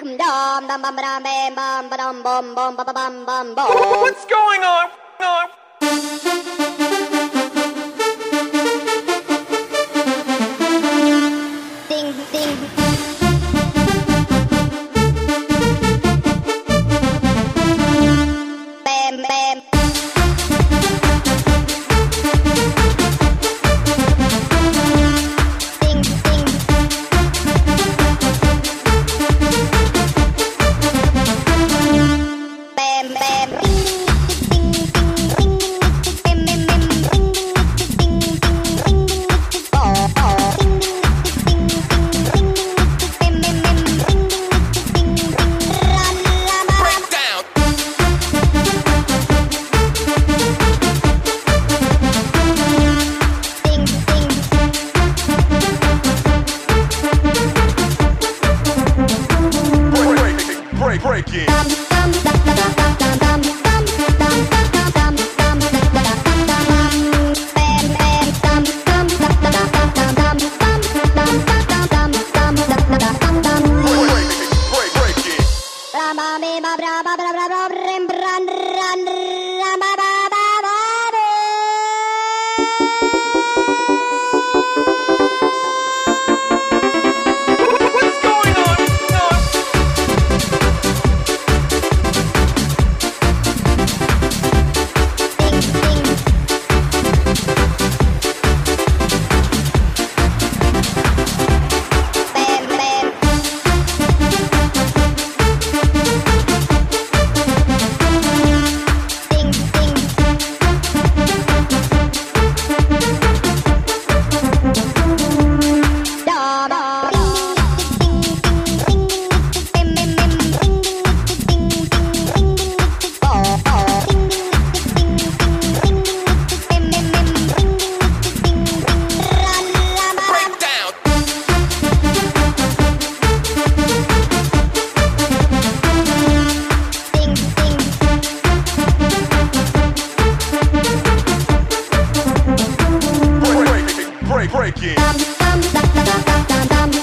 What's going on? Ding, ding. Bam, bam. Ding, ding. Bam, bam. Ring, ding, ding, ring, bam, bam, bam. Ring, ding, ding, ring, oh, oh. Ring, ding, ding, ring, bam, bam, bam. Ring, ding, ding, ra, la, la. Break down. Ding, ding. Break it. Break it. What's going on? Break down. Break it.